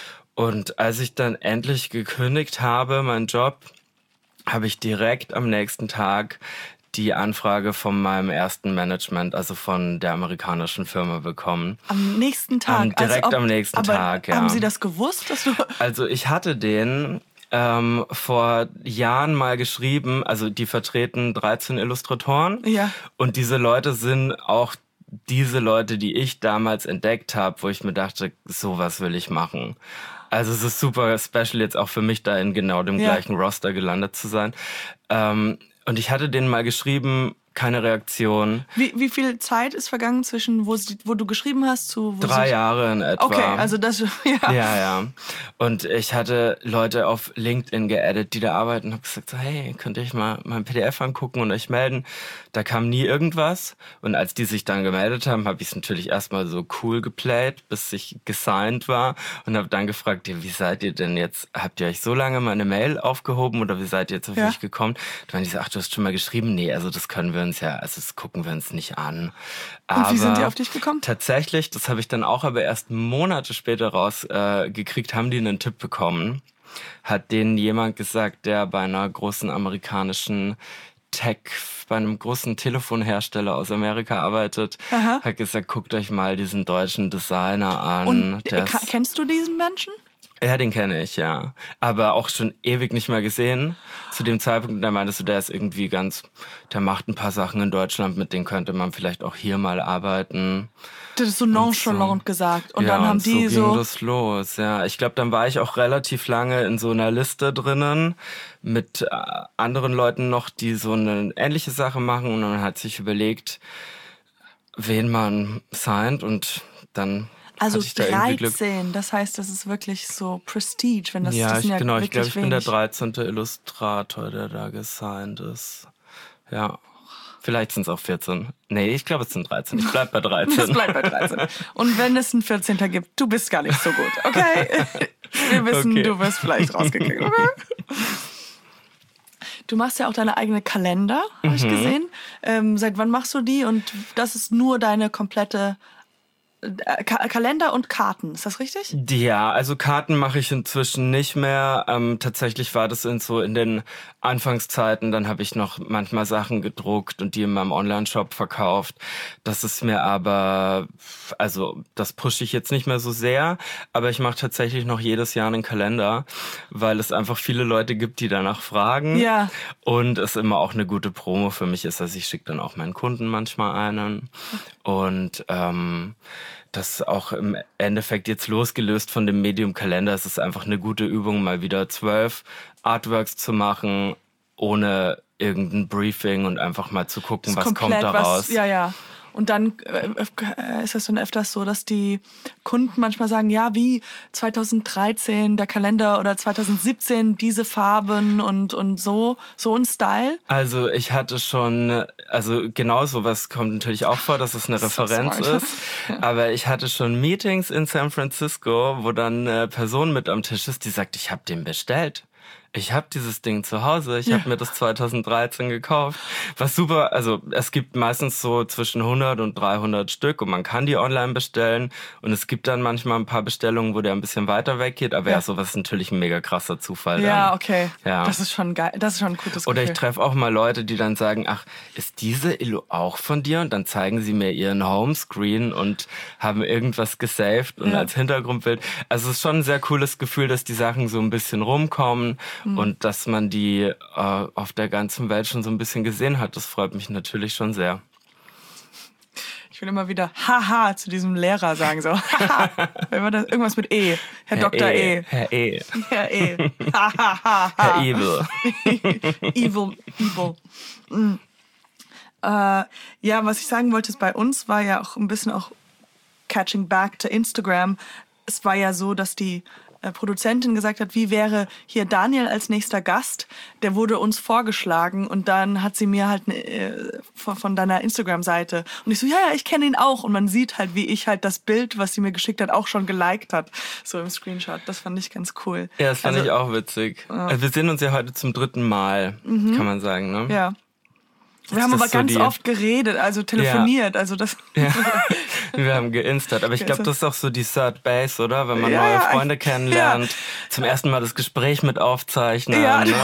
Und als ich dann endlich gekündigt habe, meinen Job, habe ich direkt am nächsten Tag die Anfrage von meinem ersten Management, also von der amerikanischen Firma bekommen. Am nächsten Tag? Um, direkt also ob, am nächsten aber Tag, ja. Haben Sie das gewusst? Dass du also ich hatte den ähm, vor Jahren mal geschrieben, also die vertreten dreizehn Illustratoren. Ja. Und diese Leute sind auch diese Leute, die ich damals entdeckt habe, wo ich mir dachte, sowas will ich machen. Also es ist super special jetzt auch für mich, da in genau dem ja. gleichen Roster gelandet zu sein. Ähm, Und ich hatte denen mal geschrieben, keine Reaktion. Wie, wie viel Zeit ist vergangen zwischen, wo, sie, wo du geschrieben hast, zu... Wo Drei sie... Jahre in etwa. Okay, also das... Ja, ja. ja. Und ich hatte Leute auf LinkedIn geaddet, die da arbeiten und habe gesagt, so, hey, könnt ihr euch mal mein P D F angucken und euch melden? Da kam nie irgendwas. Und als die sich dann gemeldet haben, habe ich es natürlich erstmal so cool geplayt, bis ich gesigned war. Und habe dann gefragt, ja, wie seid ihr denn jetzt? Habt ihr euch so lange meine Mail aufgehoben oder wie seid ihr jetzt auf ja. mich gekommen? Dann die so, ach, du hast schon mal geschrieben? Nee, also das können wir uns ja, also das gucken wir uns nicht an. Aber und wie sind die auf dich gekommen? Tatsächlich, das habe ich dann auch aber erst Monate später rausgekriegt, äh, haben die einen Tipp bekommen. Hat denen jemand gesagt, der bei einer großen amerikanischen Tech, bei einem großen Telefonhersteller aus Amerika arbeitet, Aha. hat gesagt, guckt euch mal diesen deutschen Designer an. Und der kennst du diesen Menschen? Ja, den kenne ich, ja. Aber auch schon ewig nicht mehr gesehen. Zu dem Zeitpunkt, da meintest du, der ist irgendwie ganz, der macht ein paar Sachen in Deutschland, mit denen könnte man vielleicht auch hier mal arbeiten. Das ist so nonchalant so gesagt. Und ja, dann haben und die so so... ging das los, ja. Ich glaube, dann war ich auch relativ lange in so einer Liste drinnen mit äh, anderen Leuten noch, die so eine ähnliche Sache machen. Und man hat sich überlegt, wen man signed und dann... Also da dreizehn, das heißt, das ist wirklich so Prestige, wenn das ja, das ich, ja genau, ich glaube, ich wenig. bin der dreizehnte Illustrator, der da gesigned ist. Ja, vielleicht sind es auch vierzehn. Nee, ich glaube, es sind dreizehn. Ich bleib bei dreizehn. Es bleibt bei dreizehn. Und wenn es einen vierzehnten gibt, du bist gar nicht so gut, okay? Wir wissen, okay. Du wirst vielleicht rausgekriegt, okay? Du machst ja auch deine eigene Kalender, habe ich mhm. gesehen. Ähm, seit wann machst du die? Und das ist nur deine komplette äh, Ka- Kalender und Karten, ist das richtig? Ja, also Karten mache ich inzwischen nicht mehr. Ähm, tatsächlich war das in so in den Anfangszeiten, dann habe ich noch manchmal Sachen gedruckt und die in meinem Online-Shop verkauft. Das ist mir aber, also das pushe ich jetzt nicht mehr so sehr, aber ich mache tatsächlich noch jedes Jahr einen Kalender, weil es einfach viele Leute gibt, die danach fragen. Ja. Und es immer auch eine gute Promo für mich ist, also ich schicke dann auch meinen Kunden manchmal einen. Und ähm, das auch im Endeffekt jetzt losgelöst von dem Medium Kalender. Es ist einfach eine gute Übung, mal wieder zwölf Artworks zu machen, ohne irgendein Briefing und einfach mal zu gucken, Das was kommt da raus. Was, ja, ja. Und dann äh, ist es dann öfters so, dass die Kunden manchmal sagen, ja, wie zweitausenddreizehn der Kalender oder zweitausendsiebzehn diese Farben und, und so, so ein Style. Also ich hatte schon, also genau sowas kommt natürlich auch vor, dass es eine Referenz so ist. Aber ich hatte schon Meetings in San Francisco, wo dann eine Person mit am Tisch ist, die sagt, ich habe den bestellt. Ich habe dieses Ding zu Hause, ich ja. habe mir das zweitausenddreizehn gekauft. Was super, also es gibt meistens so zwischen hundert und dreihundert Stück und man kann die online bestellen. Und es gibt dann manchmal ein paar Bestellungen, wo der ein bisschen weiter weg geht. Aber ja, ja sowas ist natürlich ein mega krasser Zufall. Ja, dann. okay. Ja. Das ist schon geil, das ist schon ein gutes Gefühl. Oder ich treffe auch mal Leute, die dann sagen, ach, ist diese Illu auch von dir? Und dann zeigen sie mir ihren Homescreen und haben irgendwas gesaved und ja. als Hintergrundbild. Also es ist schon ein sehr cooles Gefühl, dass die Sachen so ein bisschen rumkommen. Und dass man die äh, auf der ganzen Welt schon so ein bisschen gesehen hat, das freut mich natürlich schon sehr. Ich will immer wieder Haha zu diesem Lehrer sagen, so Haha, wenn man das, irgendwas mit E, Herr, Herr Doktor E. E. Herr E. Herr E. Hahaha. Herr Evil. Evil, evil. Mhm. Äh, ja, was ich sagen wollte, ist, bei uns war ja auch ein bisschen auch catching back to Instagram. Es war ja so, dass die Produzentin gesagt hat, wie wäre hier Daniel als nächster Gast? Der wurde uns vorgeschlagen und dann hat sie mir halt äh, von, von deiner Instagram-Seite und ich so, ja, ja, ich kenne ihn auch und man sieht halt, wie ich halt das Bild, was sie mir geschickt hat, auch schon geliked hat, so im Screenshot. Das fand ich ganz cool. Ja, das fand also, ich auch witzig. Ja. Also wir sehen uns ja heute zum dritten Mal, mhm. kann man sagen, ne? Ja. Wir haben aber so ganz die... oft geredet, also telefoniert, ja. also das... Ja. Wir haben geinstert, aber ich glaube, das ist auch so die Third Base, oder? Wenn man ja, neue ja, Freunde kennenlernt, ja. zum ersten Mal das Gespräch mit aufzeichnen. Ja. Ne?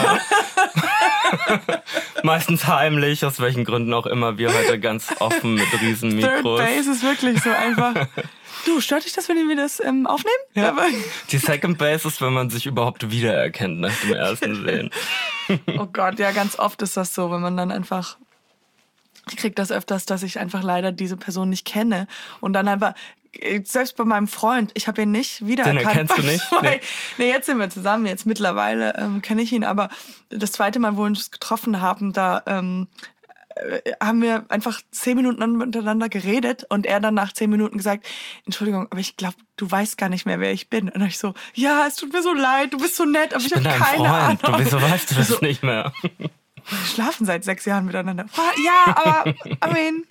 Meistens heimlich, aus welchen Gründen auch immer, wir heute ganz offen mit riesen Mikros. Third Base ist wirklich so einfach... Du, stört dich das, wenn wir das ähm, aufnehmen? Ja. Aber die Second Base ist, wenn man sich überhaupt wiedererkennt nach dem ersten Sehen. Oh Gott, ja, ganz oft ist das so, wenn man dann einfach... Ich krieg das öfters, dass ich einfach leider diese Person nicht kenne. Und dann einfach, selbst bei meinem Freund, ich habe ihn nicht wiedererkannt. Den erkennst du nicht? Nee. nee, jetzt sind wir zusammen, jetzt mittlerweile ähm, kenne ich ihn. Aber das zweite Mal, wo wir uns getroffen haben, da ähm, haben wir einfach zehn Minuten miteinander geredet und er dann nach zehn Minuten gesagt, Entschuldigung, aber ich glaube, du weißt gar nicht mehr, wer ich bin. Und dann ich so, ja, es tut mir so leid, du bist so nett, aber ich, ich habe keine Freund. Ahnung. Du, wieso weißt du das so, nicht mehr? Wir schlafen seit sechs Jahren miteinander. Ja, aber, I mean,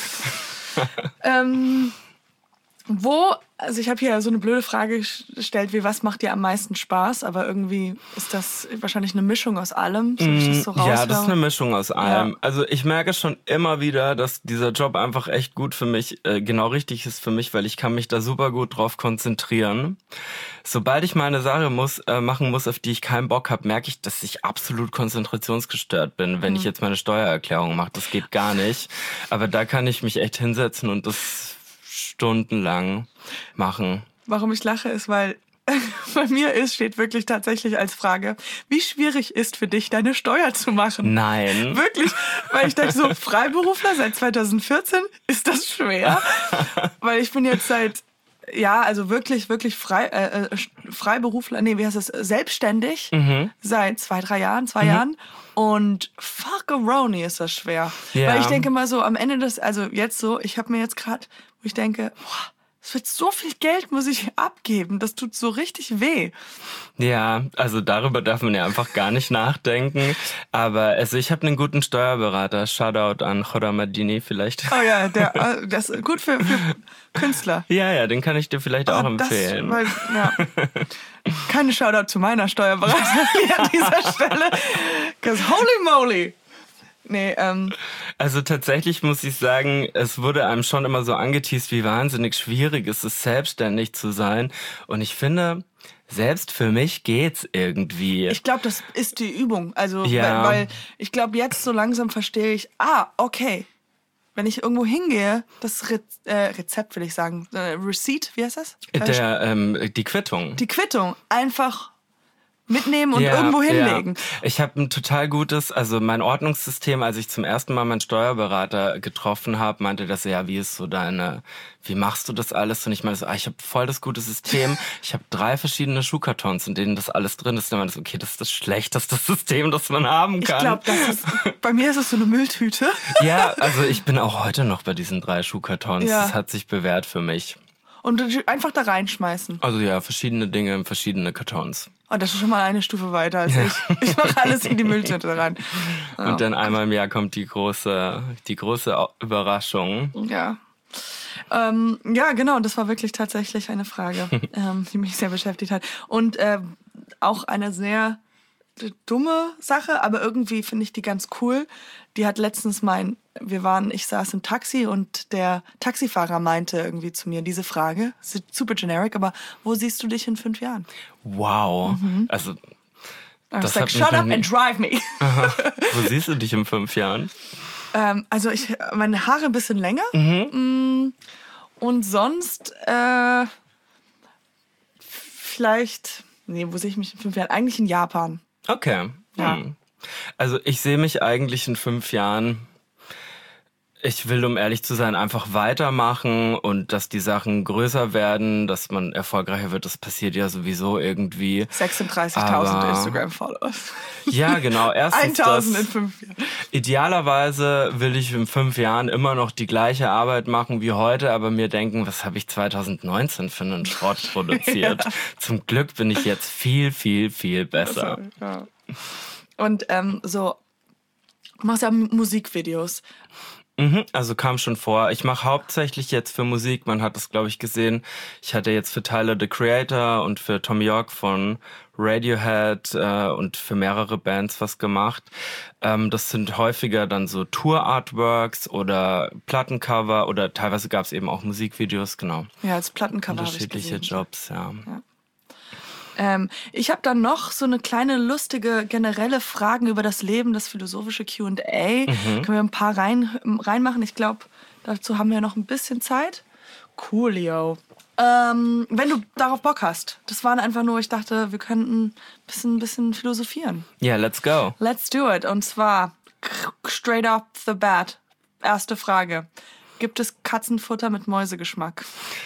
ähm, wo, also ich habe hier so eine blöde Frage gestellt, wie, was macht dir am meisten Spaß? Aber irgendwie ist das wahrscheinlich eine Mischung aus allem, so ich das so raushöre. Ja, das ist eine Mischung aus allem. Ja. Also ich merke schon immer wieder, dass dieser Job einfach echt gut für mich, äh, genau richtig ist für mich, weil ich kann mich da super gut drauf konzentrieren. Sobald ich mal eine Sache muss, äh, machen muss, auf die ich keinen Bock habe, merke ich, dass ich absolut konzentrationsgestört bin, wenn mhm. ich jetzt meine Steuererklärung mache. Das geht gar nicht. Aber da kann ich mich echt hinsetzen und das stundenlang machen. Warum ich lache, ist, weil bei mir ist, steht wirklich tatsächlich als Frage, wie schwierig ist für dich, deine Steuer zu machen? Nein. Wirklich, weil ich dachte so, Freiberufler seit zweitausendvierzehn, ist das schwer? Weil ich bin jetzt seit, ja, also wirklich, wirklich frei, äh, Freiberufler, nee, wie heißt das, selbstständig, mhm. seit zwei, drei Jahren, zwei mhm. Jahren. Und fuckeroni ist das schwer. Ja. Weil ich denke mal so, am Ende des, also jetzt so, ich habe mir jetzt gerade, wo ich denke, boah, es wird so viel Geld, muss ich abgeben. Das tut so richtig weh. Ja, also darüber darf man ja einfach gar nicht nachdenken. Aber also ich habe einen guten Steuerberater. Shoutout an Khora Madini vielleicht. Oh ja, der, das ist gut für, für Künstler. Ja, ja, den kann ich dir vielleicht auch oh, empfehlen. Das, weil, ja. Keine Shoutout zu meiner Steuerberaterin an dieser Stelle. Because holy moly. Nee, ähm. Also tatsächlich muss ich sagen, es wurde einem schon immer so angeteast, wie wahnsinnig schwierig es ist, selbstständig zu sein. Und ich finde, selbst für mich geht's irgendwie. Ich glaube, das ist die Übung. Also, Ja. weil, weil ich glaube, jetzt so langsam verstehe ich, ah, okay, wenn ich irgendwo hingehe, das Re äh, Rezept will ich sagen, äh, Receipt, wie heißt das? Der, ähm, die Quittung. Die Quittung einfach mitnehmen und Ja, irgendwo hinlegen. Ja. Ich habe ein total gutes, also mein Ordnungssystem, als ich zum ersten Mal meinen Steuerberater getroffen habe, meinte das ja, wie ist so deine, wie machst du das alles? Und ich meine so, ah, ich habe voll das gute System. Ich habe drei verschiedene Schuhkartons, in denen das alles drin ist. Und dann meinte ich so, okay, das ist das schlechteste System, das man haben kann. Ich glaube, das ist, bei mir ist es so eine Mülltüte. Ja, also ich bin auch heute noch bei diesen drei Schuhkartons. Ja. Das hat sich bewährt für mich. Und einfach da reinschmeißen. Also ja, verschiedene Dinge in verschiedene Kartons. Oh, das ist schon mal eine Stufe weiter als ich. Ich mache alles in die Mülltüte rein. Ja. Und dann einmal im Jahr kommt die große, die große Überraschung. Ja. Ähm, ja, genau, das war wirklich tatsächlich eine Frage, ähm, die mich sehr beschäftigt hat. Und äh, auch eine sehr dumme Sache, aber irgendwie finde ich die ganz cool. Die hat letztens mein, wir waren, ich saß im Taxi und der Taxifahrer meinte irgendwie zu mir diese Frage, ist super generic, aber wo siehst du dich in fünf Jahren? Wow. Mhm. Also, das das like, hat shut mich up nie... and drive me. Aha. Wo siehst du dich in fünf Jahren? Ähm, also ich, meine Haare ein bisschen länger. Mhm. Und sonst äh, vielleicht, nee, wo sehe ich mich in fünf Jahren? Eigentlich in Japan. Okay. Ja. Hm. Also ich sehe mich eigentlich in fünf Jahren, ich will, um ehrlich zu sein, einfach weitermachen und dass die Sachen größer werden, dass man erfolgreicher wird, das passiert ja sowieso irgendwie. sechsunddreißigtausend Instagram-Followers. Ja, genau. Erstens tausend das, in fünf Jahren. Idealerweise will ich in fünf Jahren immer noch die gleiche Arbeit machen wie heute, aber mir denken, was habe ich zwanzig neunzehn für einen Schrott produziert? Ja. Zum Glück bin ich jetzt viel, viel, viel besser. Also, ja. Und ähm, so, du machst ja Musikvideos. Mhm, also kam schon vor. Ich mache hauptsächlich jetzt für Musik. Man hat das, glaube ich, gesehen. Ich hatte jetzt für Tyler, the Creator und für Tom York von Radiohead äh, und für mehrere Bands was gemacht. Ähm, das sind häufiger dann so Tour-Artworks oder Plattencover oder teilweise gab es eben auch Musikvideos, genau. Ja, als Plattencover habe ich Unterschiedliche gesehen. Jobs, ja. ja. Ähm, ich habe dann noch so eine kleine lustige generelle Fragen über das Leben, das philosophische Q and A. Mhm. Können wir ein paar rein, reinmachen? Ich glaube, dazu haben wir noch ein bisschen Zeit. Coolio. Ähm, wenn du darauf Bock hast. Das waren einfach nur, ich dachte, wir könnten ein bisschen, ein bisschen philosophieren. Ja, yeah, let's go. Let's do it. Und zwar straight off the bat. Erste Frage. Gibt es Katzenfutter mit Mäusegeschmack?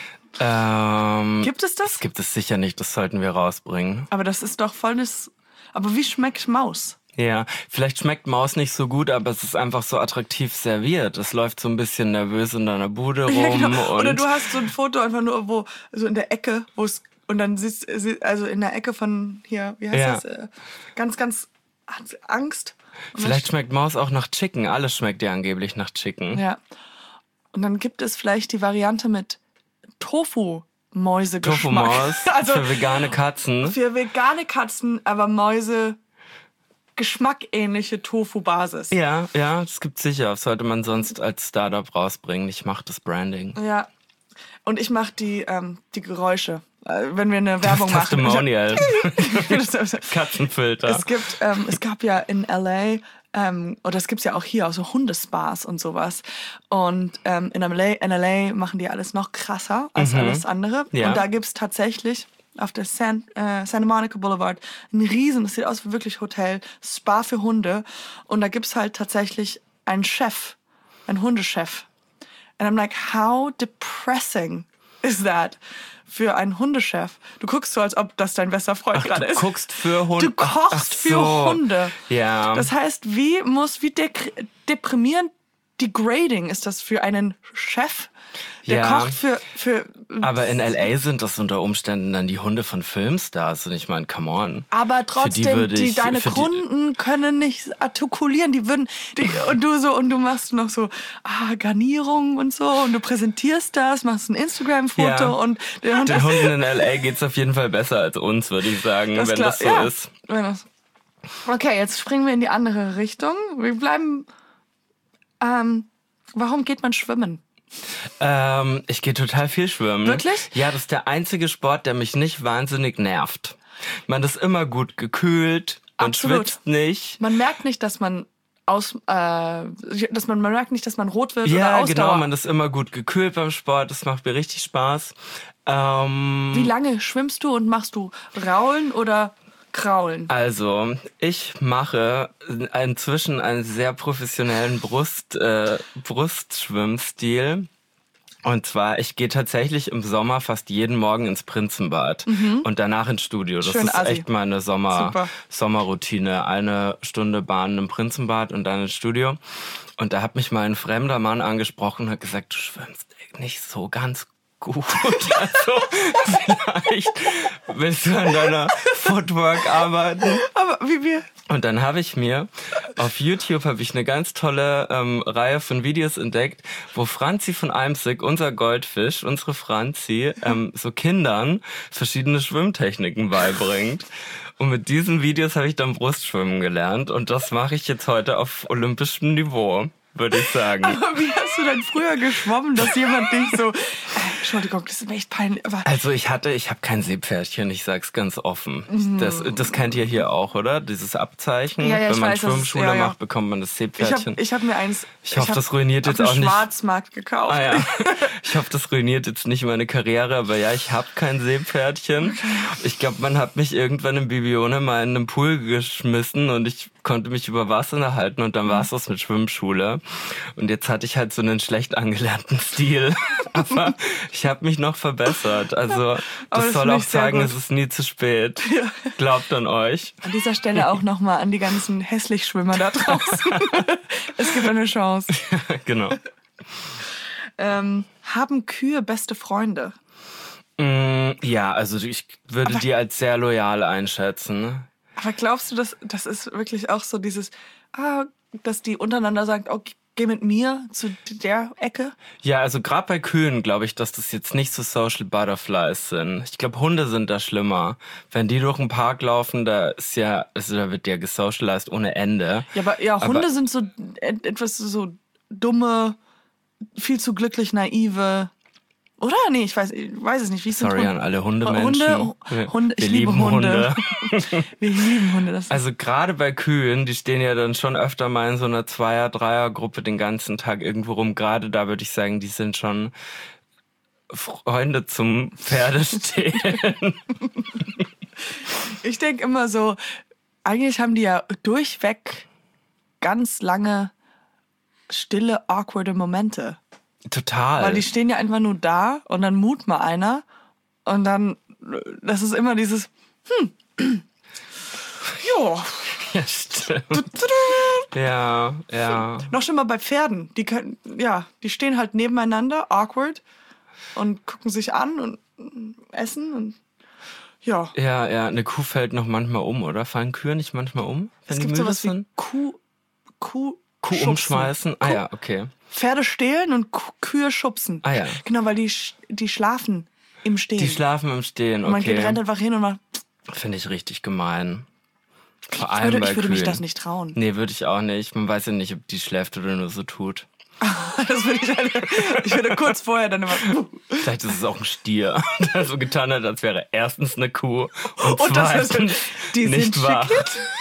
Ähm, gibt es das? Das gibt es sicher nicht, das sollten wir rausbringen. Aber das ist doch voll das... Aber wie schmeckt Maus? Ja, vielleicht schmeckt Maus nicht so gut, aber es ist einfach so attraktiv serviert. Es läuft so ein bisschen nervös in deiner Bude rum. Ja, genau. Und oder du hast so ein Foto einfach nur, wo so in der Ecke, wo es... Und dann siehst also in der Ecke von hier, wie heißt ja. das? Äh, ganz, ganz Angst. Und vielleicht schmeckt Maus auch nach Chicken. Alles schmeckt ja angeblich nach Chicken. Ja. Und dann gibt es vielleicht die Variante mit Tofu-Mäusegeschmack. Tofu-Maus also für vegane Katzen. Für vegane Katzen, aber Mäuse geschmackähnliche Tofu-Basis. Ja, ja, das gibt's sicher. Das sollte man sonst als Startup rausbringen. Ich mache das Branding. Ja. Und ich mache die, ähm, die Geräusche. Wenn wir eine Werbung das machen. Testimonial. Katzenfilter. Es gibt, ähm, es gab ja in L A Ähm, oder das gibt's ja auch hier, auch so Hundespas und sowas. Und ähm, in, L A, in L A machen die alles noch krasser als mhm. alles andere. Ja. Und da gibt's tatsächlich auf der San, äh, Santa Monica Boulevard ein riesen, das sieht aus wie wirklich Hotel, Spa für Hunde. Und da gibt's halt tatsächlich einen Chef, einen Hundechef. And I'm like, how depressing is that? Für einen Hundechef. Du guckst so, als ob das dein bester Freund gerade ist. Du guckst für Hunde. Du kochst ach, ach so. für Hunde. Ja. Das heißt, wie muss, wie de- deprimierend, degrading ist das für einen Chef, der ja. kocht für, für... Aber in L A sind das unter Umständen dann die Hunde von Filmstars. Und ich meine, come on. Aber trotzdem, die, ich, deine Kunden die, können nicht artikulieren. Die würden... Die, und du so, und du machst noch so ah, Garnierung und so. Und du präsentierst das, machst ein Instagram-Foto. Ja. Und der Hund den Hunden in L A geht's auf jeden Fall besser als uns, würde ich sagen, das wenn klar. das so ja. ist. Okay, jetzt springen wir in die andere Richtung. Wir bleiben Ähm, warum geht man schwimmen? Ähm, ich gehe total viel schwimmen. Wirklich? Ja, das ist der einzige Sport, der mich nicht wahnsinnig nervt. Man ist immer gut gekühlt, man Absolut. schwitzt nicht. Man merkt nicht, dass man aus, äh, dass man, man merkt nicht, dass man rot wird oder Ja, Ausdauer. genau, man ist immer gut gekühlt beim Sport, das macht mir richtig Spaß. Ähm, Wie lange schwimmst du und machst du Raulen oder Kraulen? Also, ich mache inzwischen einen sehr professionellen Brust, äh, Brustschwimmstil. Und zwar, ich gehe tatsächlich im Sommer fast jeden Morgen ins Prinzenbad und danach ins Studio. Das Schön ist assi. echt meine Sommer, Super. Sommerroutine. Eine Stunde Bahn im Prinzenbad und dann ins Studio. Und da hat mich mal ein fremder Mann angesprochen und hat gesagt, du schwimmst nicht so ganz gut. Also, vielleicht willst du an deiner Footwork arbeiten. Aber wie wir... Und dann habe ich mir auf YouTube habe ich eine ganz tolle ähm, Reihe von Videos entdeckt, wo Franzi von Eimsig, unser Goldfisch, unsere Franzi, ähm, so Kindern verschiedene Schwimmtechniken beibringt. Und mit diesen Videos habe ich dann Brustschwimmen gelernt und das mache ich jetzt heute auf olympischem Niveau, würde ich sagen. Aber wie hast du denn früher geschwommen, dass jemand dich so... Äh, Entschuldigung, das ist mir echt peinlich. Aber Also ich hatte, ich habe kein Seepferdchen, ich sag's ganz offen. Das, das kennt ihr hier auch, oder? Dieses Abzeichen. Ja, ja, ich Wenn man weiß, das ist- Schwimmschule ja, ja. macht, bekommt man das ich Seepferdchen. habe ich hab mir eins... Ich hoffe, hab das ruiniert auf jetzt auch dem nicht. Schwarzmarkt gekauft. Ah ja, ich hoffe, das ruiniert jetzt nicht meine Karriere, aber ja, ich habe kein Seepferdchen. Ich glaube, man hat mich irgendwann in Bibione mal in einen Pool geschmissen und ich konnte mich über Wasser halten und dann war es das mit Schwimmschule. Und jetzt hatte ich halt so einen schlecht angelernten Stil. Aber ich habe mich noch verbessert. Also Aber das das soll finde auch ich sehr sagen, gut. es ist nie zu spät. Glaubt an euch. An dieser Stelle auch nochmal an die ganzen Hässlichschwimmer da draußen. Es gibt eine Chance. Genau. Ähm, haben Kühe beste Freunde? Mm, ja, also ich würde Aber- die als sehr loyal einschätzen. Aber glaubst du, dass das ist wirklich auch so dieses, ah, dass die untereinander sagen, oh, geh mit mir zu der Ecke? Ja, also gerade bei Kühen glaube ich, dass das jetzt nicht so Social Butterflies sind. Ich glaube, Hunde sind da schlimmer. Wenn die durch den Park laufen, da ist ja, also da wird ja gesocialized ohne Ende. Ja, aber ja, Hunde Aber- sind so et- etwas so dumme, viel zu glücklich naive. Oder? Nee, ich weiß, ich weiß es nicht. Wie sind Sorry Hunde? an alle Hundemenschen. Hunde, Wir- Hunde, ich wir liebe lieben Hunde. Wir lieben Hunde. Das ist Also gerade bei Kühen, die stehen ja dann schon öfter mal in so einer Zweier-, Dreier-Gruppe den ganzen Tag irgendwo rum. Gerade da würde ich sagen, die sind schon Freunde zum Pferdestehen. Ich denke immer so, eigentlich haben die ja durchweg ganz lange stille, awkwarde Momente. Total. Weil die stehen ja einfach nur da und dann mut mal einer und dann, das ist immer dieses, hm, ja, ja, stimmt. Ja, ja. noch schlimmer bei Pferden. Die können, ja, die stehen halt nebeneinander, awkward und gucken sich an und essen und ja. Ja, ja, eine Kuh fällt noch manchmal um, oder? Fallen Kühe nicht manchmal um, wenn Es die gibt müde sowas wie sind? Kuh, Kuh, Kuh schubsen. umschmeißen? Ah ja, okay. Pferde stehlen und Kuh- Kühe schubsen. Ah ja. Genau, weil die, sch- die schlafen im Stehen. Die schlafen im Stehen, Und mein okay. Kind rennt einfach hin und macht, Finde ich richtig gemein. Vor ich allem würde, bei ich würde mich Kühen. das nicht trauen. Nee, würde ich auch nicht. Man weiß ja nicht, ob die schläft oder nur so tut. Das würde ich, halt, ich würde kurz vorher dann immer. Vielleicht ist es auch ein Stier, der so getan hat, als wäre erstens eine Kuh und, Und das ist, zweitens die nicht sind wahr.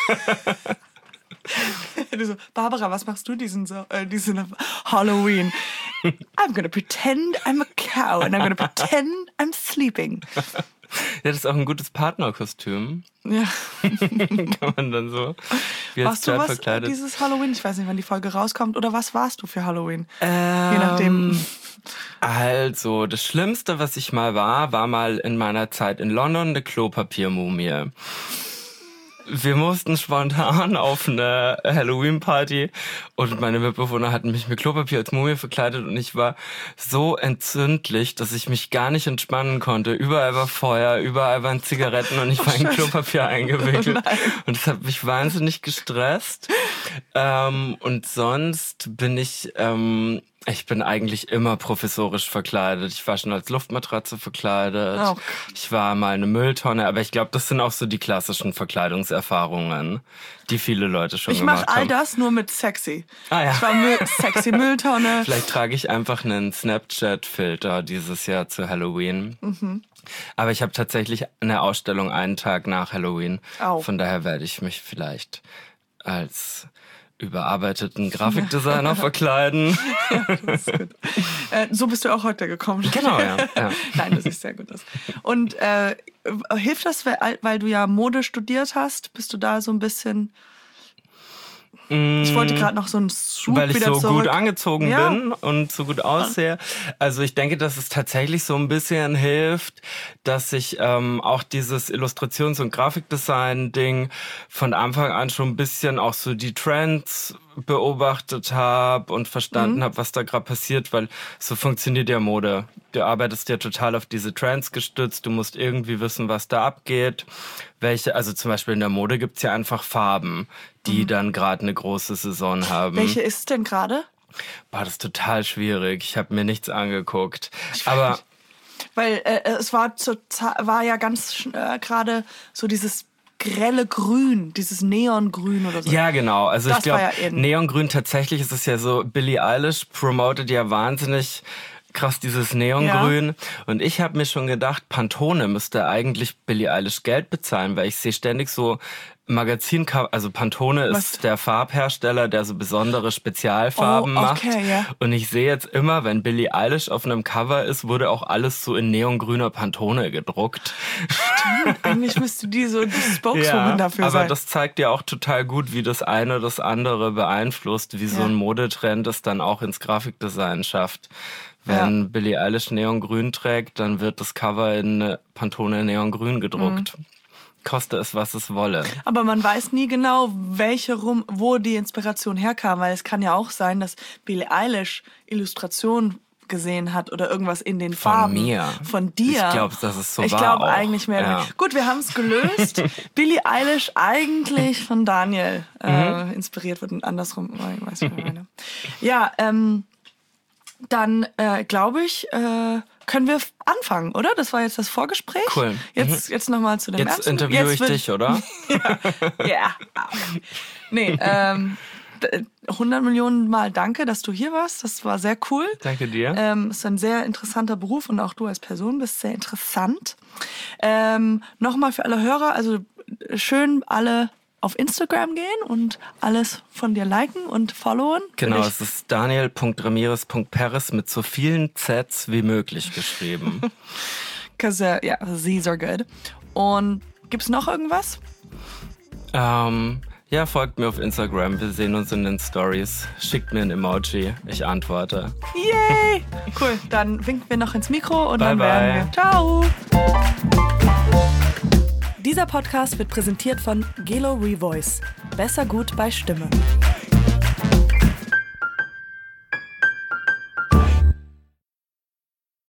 Du so, Barbara, was machst du diesen, so, äh, diesen Halloween? I'm gonna pretend I'm a cow and I'm gonna pretend I'm sleeping. Ja, das ist auch ein gutes Partnerkostüm. Ja. Kann man dann so wie als Warst du Pferd was verkleidet. dieses Halloween? Ich weiß nicht, wann die Folge rauskommt. Oder was warst du für Halloween? Ähm, Je nachdem. Also, das Schlimmste, was ich mal war, war mal in meiner Zeit in London eine Klopapiermumie. Wir mussten spontan auf eine Halloween-Party und meine Mitbewohner hatten mich mit Klopapier als Mumie verkleidet und ich war so entzündlich, dass ich mich gar nicht entspannen konnte. Überall war Feuer, überall waren Zigaretten und ich war in Klopapier eingewickelt. Oh Und das hat mich wahnsinnig gestresst. Ähm, und sonst bin ich... Ähm, Ich bin eigentlich immer professorisch verkleidet. Ich war schon als Luftmatratze verkleidet. Oh. Ich war mal eine Mülltonne. Aber ich glaube, das sind auch so die klassischen Verkleidungserfahrungen, die viele Leute schon Ich gemacht mache all haben. das nur mit sexy. Ah, ja. Ich war Müll, sexy Mülltonne. Vielleicht trage ich einfach einen Snapchat-Filter dieses Jahr zu Halloween. Mhm. Aber ich habe tatsächlich eine Ausstellung einen Tag nach Halloween. Au. Von daher werde ich mich vielleicht als überarbeiteten Grafikdesigner verkleiden. Ja, das ist gut. Äh, so bist du auch heute gekommen. Genau, ja. ja. Nein, das sieht sehr gut aus. Und äh, hilft das, weil, weil du ja Mode studiert hast? Bist du da so ein bisschen... Ich wollte gerade noch so einen Swoop Weil ich wieder so zurück. gut angezogen Ja. bin und so gut aussehe. Also ich denke, dass es tatsächlich so ein bisschen hilft, dass ich ähm, auch dieses Illustrations- und Grafikdesign-Ding von Anfang an schon ein bisschen auch so die Trends beobachtet habe und verstanden Mhm. habe, was da gerade passiert, weil so funktioniert ja Mode. Du arbeitest ja total auf diese Trends gestützt, du musst irgendwie wissen, was da abgeht. Welche, also zum Beispiel in der Mode gibt's ja einfach Farben, die mhm. dann gerade eine große Saison haben. Welche ist es denn gerade? Boah, das ist total schwierig. Ich habe mir nichts angeguckt. Aber Weil äh, es war, zu, war ja ganz äh, gerade so dieses grelle Grün, dieses Neongrün oder so. ja, genau. Also Das ich glaube, war ja in. Neongrün, tatsächlich ist es ja so, Billie Eilish promotet ja wahnsinnig krass dieses Neongrün. Ja. Und ich habe mir schon gedacht, Pantone müsste eigentlich Billie Eilish Geld bezahlen, weil ich sehe ständig so Magazin, also Pantone ist Was? der Farbhersteller, der so besondere Spezialfarben Oh, macht. okay, ja. Und ich sehe jetzt immer, wenn Billie Eilish auf einem Cover ist, wurde auch alles so in neongrüner Pantone gedruckt. Stimmt, eigentlich müsste die so die Spokeswoman ja, dafür aber sein. das zeigt ja auch total gut, wie das eine das andere beeinflusst, wie so Ja. ein Modetrend es dann auch ins Grafikdesign schafft. Wenn Ja. Billie Eilish Neongrün trägt, dann wird das Cover in Pantone Neongrün gedruckt. Mhm. Koste es, was es wolle. Aber man weiß nie genau, welche rum, wo die Inspiration herkam, weil es kann ja auch sein, dass Billie Eilish Illustration gesehen hat oder irgendwas in den Von Farben. mir. Von dir. Ich glaube, dass es so ich war. Ich glaube auch. eigentlich mehr. Ja. Gut, wir haben es gelöst. Billie Eilish eigentlich von Daniel äh, mhm. inspiriert wird und andersrum. Ich weiß nicht, was ich meine. Ja, ähm, dann äh, glaube ich, äh, können wir anfangen, oder? Das war jetzt das Vorgespräch. Cool. Jetzt, jetzt nochmal zu dem Jetzt Ernsten. interviewe jetzt ich wird, dich, oder? ja. ja. Nee, ähm, hundert Millionen Mal danke, dass du hier warst. Das war sehr cool. Danke dir. Ähm, ist ein sehr interessanter Beruf und auch du als Person bist sehr interessant. Ähm, Nochmal für alle Hörer, also schön alle auf Instagram gehen und alles von dir liken und followen. Genau, es ist daniel punkt ramirez punkt peres mit so vielen Zs wie möglich geschrieben. Because, uh, yeah, these are good. Und gibt's noch irgendwas? Ähm, ja, folgt mir auf Instagram. Wir sehen uns in den Stories. Schickt mir ein Emoji. Ich antworte. Yay! Cool, dann winken wir noch ins Mikro und bye dann bye. werden wir. Ciao! Dieser Podcast wird präsentiert von Gelo Revoice. Besser gut bei Stimme.